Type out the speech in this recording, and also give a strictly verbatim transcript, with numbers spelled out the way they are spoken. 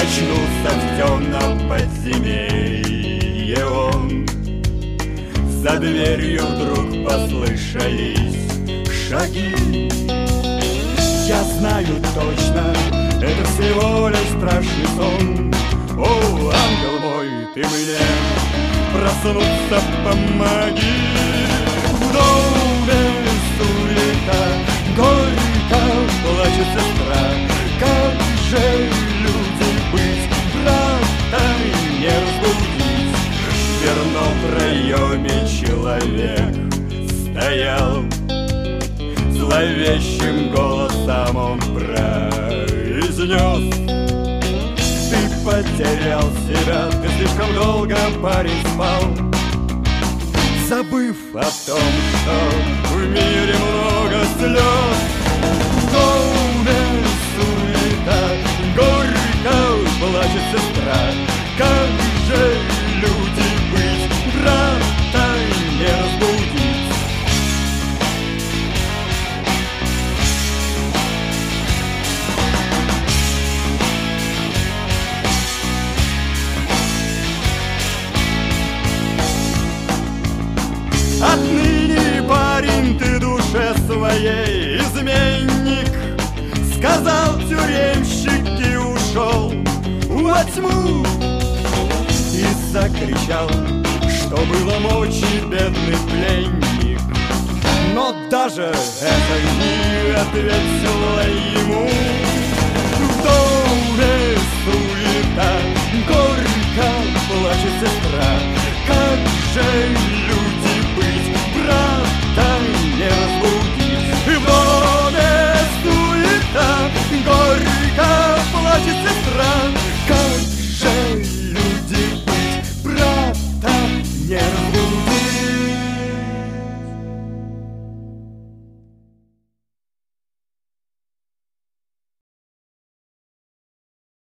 очнулся в темном подземелье он. За дверью вдруг послышались шаги. Я знаю точно, это всего лишь страшный сон. О, ангел мой, ты мне проснуться помоги. В доме суета, горько плачет сестра. Как же люди быть, брата не разбудить? В дверном проеме человек стоял, зловещим голосом он произнес: ты потерял себя, ты слишком долго, парень, спал, забыв о том, что в мире много слез. В доме суета, горько плачет сестра. Как же люди быть, брата не разбудить? Отныне, парень, ты душе своей изменник, сказал тюремщик и ушел во тьму. И закричал, что было мочи, бедный пленник. Но даже это не ответило ему.